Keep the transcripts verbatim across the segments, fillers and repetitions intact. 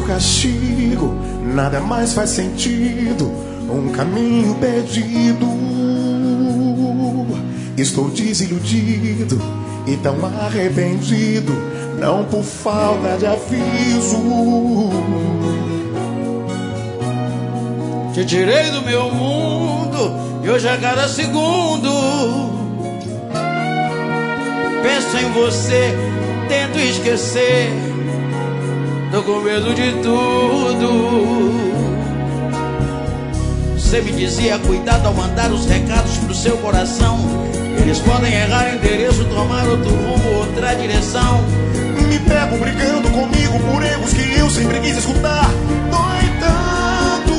castigo, nada mais faz sentido, um caminho perdido. Estou desiludido e tão arrependido, não por falta de aviso. Te tirei do meu mundo e hoje a cada segundo penso em você, tento esquecer, tô com medo de tudo. Você me dizia cuidado ao mandar os recados pro seu coração. Eles podem errar o endereço, tomar outro rumo, outra direção. Me pego brigando comigo por erros que eu sempre quis escutar. Dói tanto,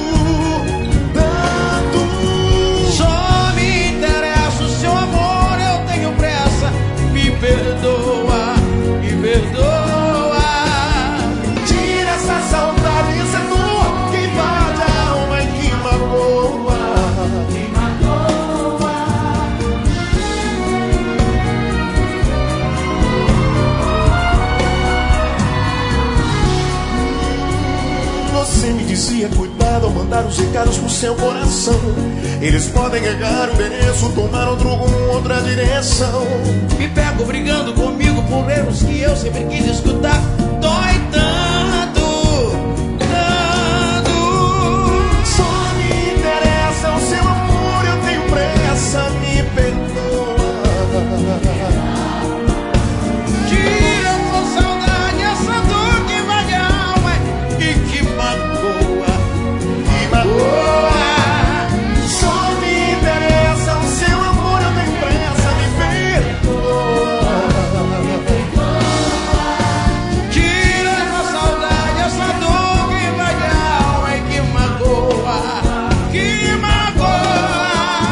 tanto. Só me interessa o seu amor, eu tenho pressa. Me perdoa, me perdoa. Tira essa saudade, essa dor que invade a alma e que magoa. Que magoa. Você me dizia cuidado ao mandar os recados pro seu coração. Eles podem errar o endereço, tomar outro rumo, outra direção. Me pego brigando comigo por erros que eu sempre quis escutar. Dói tanto, tanto. Só me interessa o seu amor, eu tenho pressa, me perdoa. Tira essa saudade, essa dor que invade a alma e que magoa, Que magoa. Só me interessa o seu amor, eu tenho pressa, me perdoa. tira essa saudade, essa dor que invade a alma e que magoa, que magoa.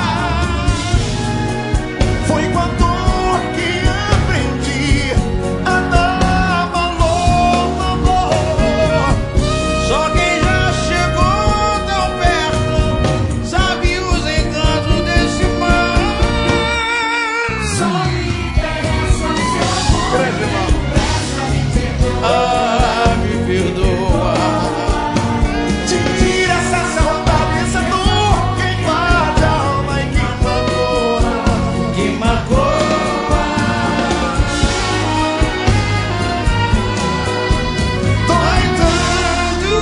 Foi com a dor que aprendi a dar valor, amor. Só quem já chegou tão perto sabe os encantos desse mar. Só me interessa o seu amor. Grande irmão. Ah, me perdoa. Tira essa saudade, essa dor que invade a alma e que magoa. Que magoa. Dói tanto.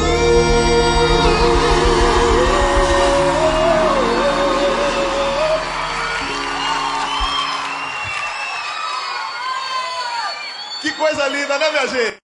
Que coisa linda, né, minha gente?